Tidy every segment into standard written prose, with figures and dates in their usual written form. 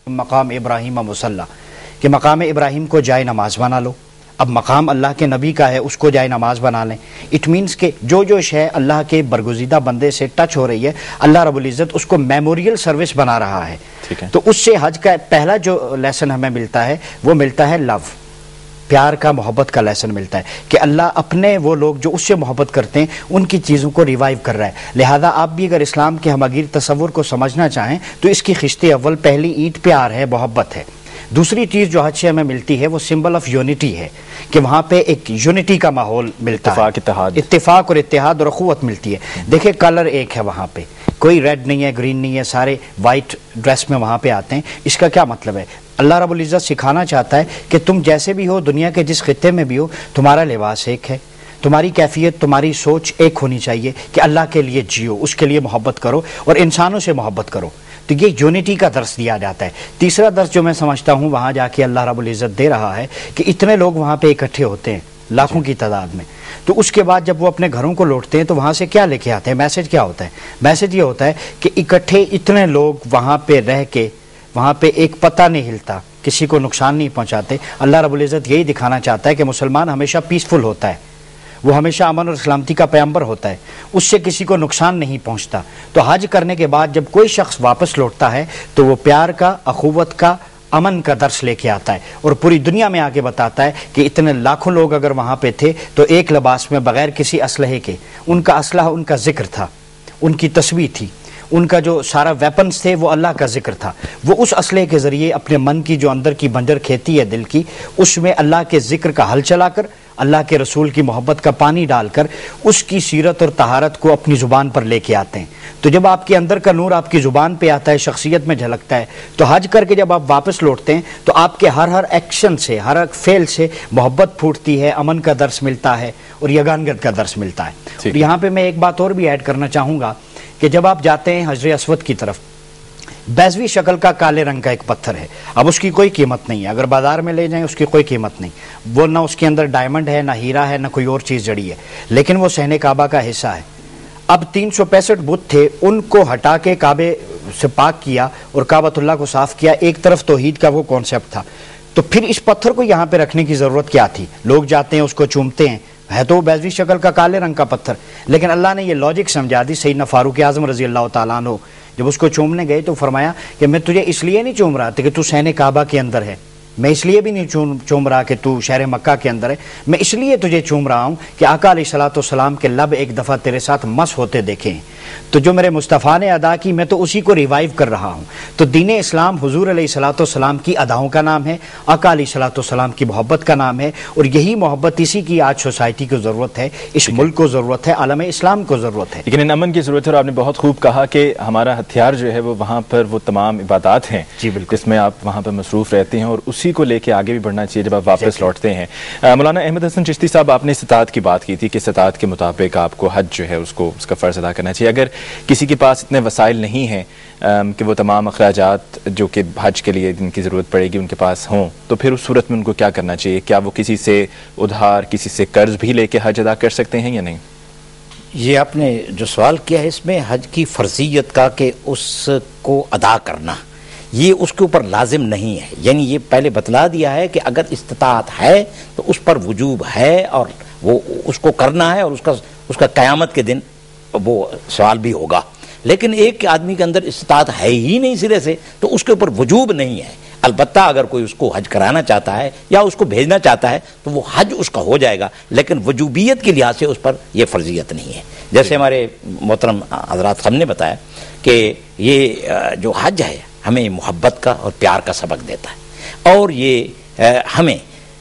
مقام ابراہیم مصلی کہ مقام ابراہیم کو جائے نماز بنا لو. اب مقام اللہ کے نبی کا ہے، اس کو جائے نماز بنا لیں. اٹ مینس کہ جو شے اللہ کے برگزیدہ بندے سے ٹچ ہو رہی ہے، اللہ رب العزت اس کو میموریل سروس بنا رہا ہے. تو اس سے حج کا پہلا جو لیسن ہمیں ملتا ہے وہ ملتا ہے لو، پیار کا، محبت کا لیسن ملتا ہے کہ اللہ اپنے وہ لوگ جو اس سے محبت کرتے ہیں ان کی چیزوں کو ریوائیو کر رہا ہے. لہذا آپ بھی اگر اسلام کے ہمگیر تصور کو سمجھنا چاہیں تو اس کی خشت اول پہلی اینٹ پیار ہے، محبت ہے. دوسری چیز جو حج سے ہمیں ملتی ہے وہ سمبل آف یونٹی ہے کہ وہاں پہ ایک یونٹی کا ماحول ملتا ہے، اتفاق اور اتحاد اور اخوت ملتی ہے. دیکھیں کلر ایک ہے وہاں پہ، کوئی ریڈ نہیں ہے، گرین نہیں ہے، سارے وائٹ ڈریس میں وہاں پہ آتے ہیں. اس کا کیا مطلب ہے؟ اللہ رب العزت سکھانا چاہتا ہے کہ تم جیسے بھی ہو، دنیا کے جس خطے میں بھی ہو، تمہارا لباس ایک ہے، تمہاری کیفیت، تمہاری سوچ ایک ہونی چاہیے کہ اللہ کے لیے جیو، اس کے لیے محبت کرو اور انسانوں سے محبت کرو. تو یہ یونٹی کا درس دیا جاتا ہے. تیسرا درس جو میں سمجھتا ہوں وہاں جا کے اللہ رب العزت دے رہا ہے کہ اتنے لوگ وہاں پہ اکٹھے ہوتے ہیں لاکھوں کی تعداد میں، تو اس کے بعد جب وہ اپنے گھروں کو لوٹتے ہیں تو وہاں سے کیا لے کے آتے ہیں؟ میسج کیا ہوتا ہے؟ میسج یہ ہوتا ہے کہ اکٹھے اتنے لوگ وہاں پہ رہ کے وہاں پہ ایک پتہ نہیں ہلتا، کسی کو نقصان نہیں پہنچاتے. اللہ رب العزت یہی دکھانا چاہتا ہے کہ مسلمان ہمیشہ پیسفل ہوتا ہے، وہ ہمیشہ امن اور سلامتی کا پیغمبر ہوتا ہے، اس سے کسی کو نقصان نہیں پہنچتا. تو حج کرنے کے بعد جب کوئی شخص واپس لوٹتا ہے تو وہ پیار کا، اخوت کا، امن کا درس لے کے آتا ہے اور پوری دنیا میں آ کے بتاتا ہے کہ اتنے لاکھوں لوگ اگر وہاں پہ تھے تو ایک لباس میں بغیر کسی اسلحے کے، ان کا اسلحہ ان کا ذکر تھا، ان کی تسبیح تھی، ان کا جو سارا ویپنز تھے وہ اللہ کا ذکر تھا. وہ اس اسلحے کے ذریعے اپنے من کی جو اندر کی بنجر کھیتی ہے دل کی، اس میں اللہ کے ذکر کا حل چلا کر، اللہ کے رسول کی محبت کا پانی ڈال کر اس کی سیرت اور طہارت کو اپنی زبان پر لے کے آتے ہیں. تو جب آپ کے اندر کا نور آپ کی زبان پہ آتا ہے، شخصیت میں جھلکتا ہے، تو حج کر کے جب آپ واپس لوٹتے ہیں تو آپ کے ہر ایکشن سے، ہر فعل سے محبت پھوٹتی ہے، امن کا درس ملتا ہے اور یگانگت کا درس ملتا ہے. اور یہاں پہ میں ایک بات اور بھی ایڈ کرنا چاہوں گا کہ جب آپ جاتے ہیں حجر اسود کی طرف، بیضوی شکل کا کالے رنگ کا ایک پتھر ہے. اب اس کی کوئی قیمت نہیں ہے، اگر بازار میں لے جائیں اس کی کوئی قیمت نہیں، وہ نہ اس کے اندر ڈائمنڈ ہے، نہ ہیرا ہے، نہ کوئی اور چیز جڑی ہے، لیکن وہ صحن کعبہ کا حصہ ہے. اب 365 بت تھے، ان کو ہٹا کے کعبے سے پاک کیا اور کعبۃ اللہ کو صاف کیا. ایک طرف توحید کا وہ کانسیپٹ تھا. تو پھر اس پتھر کو یہاں پہ رکھنے کی ضرورت کیا تھی؟ لوگ جاتے ہیں اس کو چومتے ہیں، ہے تو بیضوی شکل کا کالے رنگ کا پتھر، لیکن اللہ نے یہ لاجک سمجھا دی. سیدنا فاروق اعظم رضی اللہ تعالیٰ عنہ جب اس کو چومنے گئے تو فرمایا کہ میں تجھے اس لیے نہیں چوم رہا تھا کہ تو صحن کعبہ کے اندر ہے، میں اس لیے بھی نہیں چوم رہا کہ تو شہر مکہ کے اندر ہے، میں اس لیے تجھے چوم رہا ہوں کہ آقا علیہ الصلوۃ والسلام کے لب ایک دفعہ تیرے ساتھ مس ہوتے دیکھے ہیں، تو جو میرے مصطفیٰ نے ادا کی میں تو اسی کو ریوائیو کر رہا ہوں. تو دین اسلام حضور علیہ الصلوۃ والسلام کی اداؤں کا نام ہے، آقا علیہ الصلوۃ والسلام کی محبت کا نام ہے، اور یہی محبت اسی کی آج سوسائٹی کو ضرورت ہے، اس ملک کو ضرورت ہے، عالم اسلام کو ضرورت ہے. لیکن ان امن کی ضرورت ہے، اور آپ نے بہت خوب کہا کہ ہمارا ہتھیار جو ہے وہ وہاں پر وہ تمام عبادات ہیں جس میں آپ وہاں پر مصروف رہتے ہیں، اور اسی کو لے کے آگے بھی بڑھنا چاہیے جب آپ واپس لوٹتے ہیں. مولانا احمد حسن چشتی صاحب، آپ نے استطاعت کی بات کی تھی کہ استطاعت کے مطابق آپ کو حج جو ہے اس کا فرض ادا کرنا چاہیے. اگر کسی کے پاس اتنے وسائل نہیں ہیں کہ وہ تمام اخراجات جو کہ حج کے لیے جن کی ضرورت پڑے گی ان کے پاس ہوں، تو پھر اس صورت میں ان کو کیا کرنا چاہیے؟ کیا وہ کسی سے ادھار، کسی سے قرض بھی لے کے حج ادا کر سکتے ہیں یا نہیں؟ یہ آپ نے جو سوال کیا ہے اس میں حج کی فرضیت کا کہ اس کو ادا کرنا یہ اس کے اوپر لازم نہیں ہے. یعنی یہ پہلے بتلا دیا ہے کہ اگر استطاعت ہے تو اس پر وجوب ہے اور وہ اس کو کرنا ہے، اور اس کا قیامت کے دن وہ سوال بھی ہوگا. لیکن ایک آدمی کے اندر استطاعت ہے ہی نہیں سرے سے تو اس کے اوپر وجوب نہیں ہے. البتہ اگر کوئی اس کو حج کرانا چاہتا ہے یا اس کو بھیجنا چاہتا ہے تو وہ حج اس کا ہو جائے گا، لیکن وجوبیت کے لحاظ سے اس پر یہ فرضیت نہیں ہے. جیسے ہمارے محترم حضرات ہم نے بتایا کہ یہ جو حج ہے ہمیں محبت کا اور پیار کا سبق دیتا ہے، اور یہ ہمیں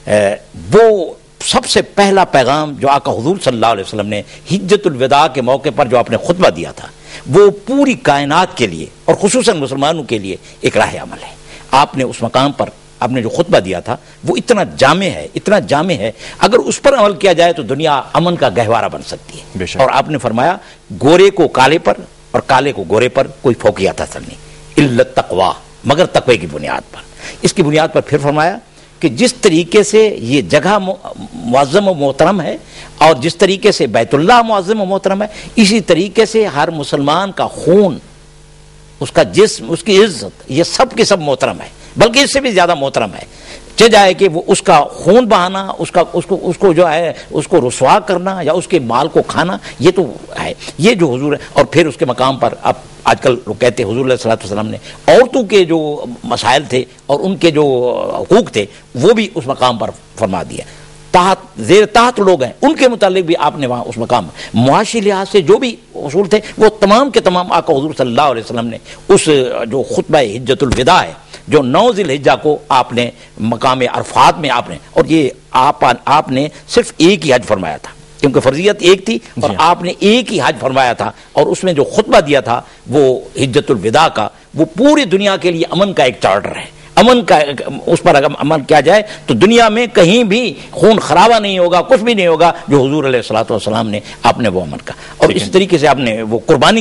وہ سب سے پہلا پیغام جو آقا حضور صلی اللہ علیہ وسلم نے حجۃ الوداع کے موقع پر جو آپ نے خطبہ دیا تھا وہ پوری کائنات کے لیے اور خصوصاً مسلمانوں کے لیے ایک راہ عمل ہے. آپ نے اس مقام پر آپ نے جو خطبہ دیا تھا وہ اتنا جامع ہے، اگر اس پر عمل کیا جائے تو دنیا امن کا گہوارہ بن سکتی ہے. اور آپ نے فرمایا گورے کو کالے پر اور کالے کو گورے پر کوئی فوقیت حاصل نہیں، الا التقوی، مگر تقوی کی بنیاد پر. اس کی بنیاد پر پھر فرمایا کہ جس طریقے سے یہ جگہ معظم و محترم ہے اور جس طریقے سے بیت اللہ معظم و محترم ہے، اسی طریقے سے ہر مسلمان کا خون اس کا جسم، اس کی عزت، یہ سب کے سب محترم ہے، بلکہ اس سے بھی زیادہ محترم ہے۔ چاہے جائے کہ وہ اس کا خون بہانا، اس کو جو ہے اس کو رسوا کرنا یا اس کے مال کو کھانا، یہ تو ہے، یہ جو حضور ہے۔ اور پھر اس کے مقام پر اب آج کل لوگ کہتے ہیں حضور علیہ الصلوۃ والسلام نے عورتوں کے جو مسائل تھے اور ان کے جو حقوق تھے وہ بھی اس مقام پر فرما دیا۔ زیر تحت لوگ ہیں ان کے متعلق بھی آپ نے وہاں اس مقام معاشی لحاظ سے جو بھی اصول تھے وہ تمام کے تمام آقا حضور صلی اللہ علیہ وسلم نے اس جو خطبہ حجۃ الوداع ہے جو 9 ذی الحجہ کو آپ نے مقام عرفات میں آپ نے، اور یہ آپ نے صرف ایک ہی حج فرمایا تھا کیونکہ فرضیت ایک تھی، اور آپ نے ایک ہی حج فرمایا تھا، اور اس میں جو خطبہ دیا تھا وہ حجۃ الوداع کا، وہ پوری دنیا کے لیے امن کا ایک چارٹر ہے۔ امن کا اس پر اگر عمل کیا جائے تو دنیا میں کہیں بھی خون خرابہ نہیں ہوگا، کچھ بھی نہیں ہوگا، جو حضور علیہ الصلوۃ والسلام نے آپ نے وہ عمل کا، اور اس طریقے سے آپ نے وہ قربانی